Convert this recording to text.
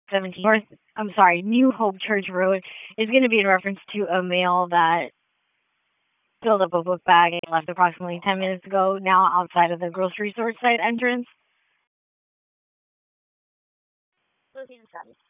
17 North, I'm sorry, New Hope Church Road is going to be in reference to a male that filled up a book bag and left approximately 10 minutes ago, now outside of the grocery store site entrance. Located status.